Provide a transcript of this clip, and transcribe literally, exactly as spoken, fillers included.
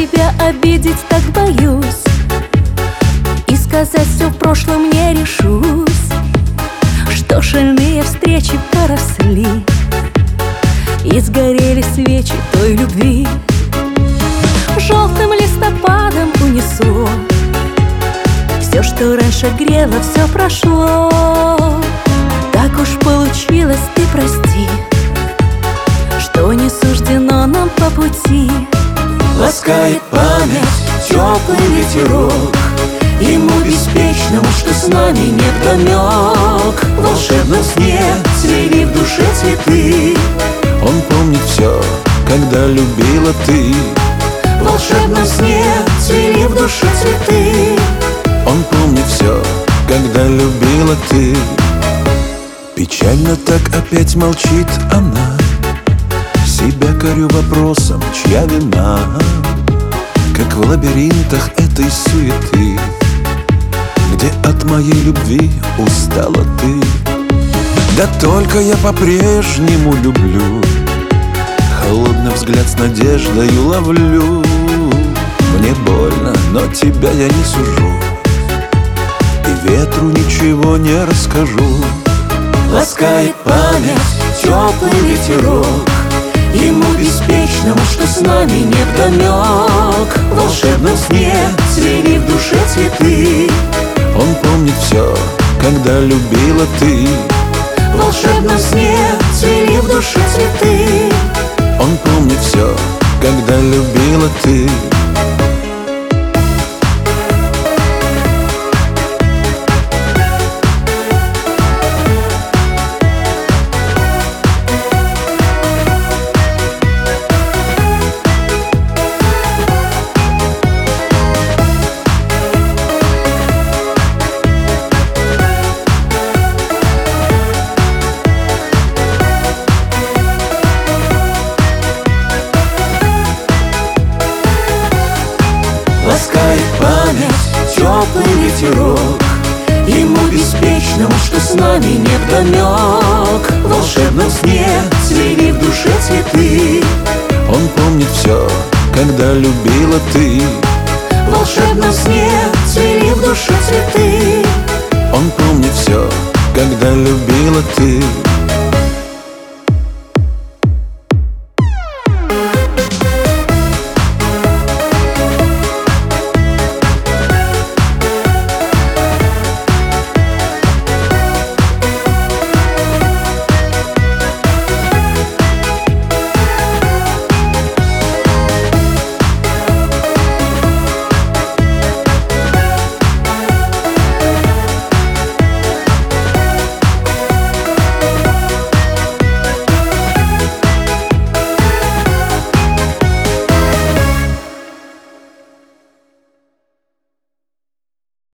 тебя обидеть так боюсь, и сказать все в прошлом не решусь, что шальные встречи поросли, и сгорели свечи той любви. Желтым листопадом унесло все, что раньше грело, все прошло. Так уж получилось, ты прости, что не суждено нам по пути. Ласкает память теплый ветерок, ему беспечному, что с нами невдомек. В волшебном сне цвели в душе цветы, он помнит все, когда любила ты. В волшебном сне цвели в душе цветы, он помнит все, когда любила ты. Печально так опять молчит она, себя корю вопросом, чья вина, как в лабиринтах этой суеты, где от моей любви устала ты. Да только я по-прежнему люблю, холодный взгляд с надеждою ловлю. Мне больно, но тебя я не сужу, и ветру ничего не расскажу. Ласкает память теплый ветерок, ему беспечному, что с нами невдомек. В волшебном сне цвели в душе цветы, он помнит все, когда любила ты. В волшебном сне цвели в душе цветы, он помнит все, когда любила ты. Ласкает память теплый ветерок, ему беспечному, что с нами невдомек. В волшебном сне цвели в душе цветы, он помнит все, когда любила ты. В волшебном сне цвели в душе цветы, он помнит все, когда любила ты.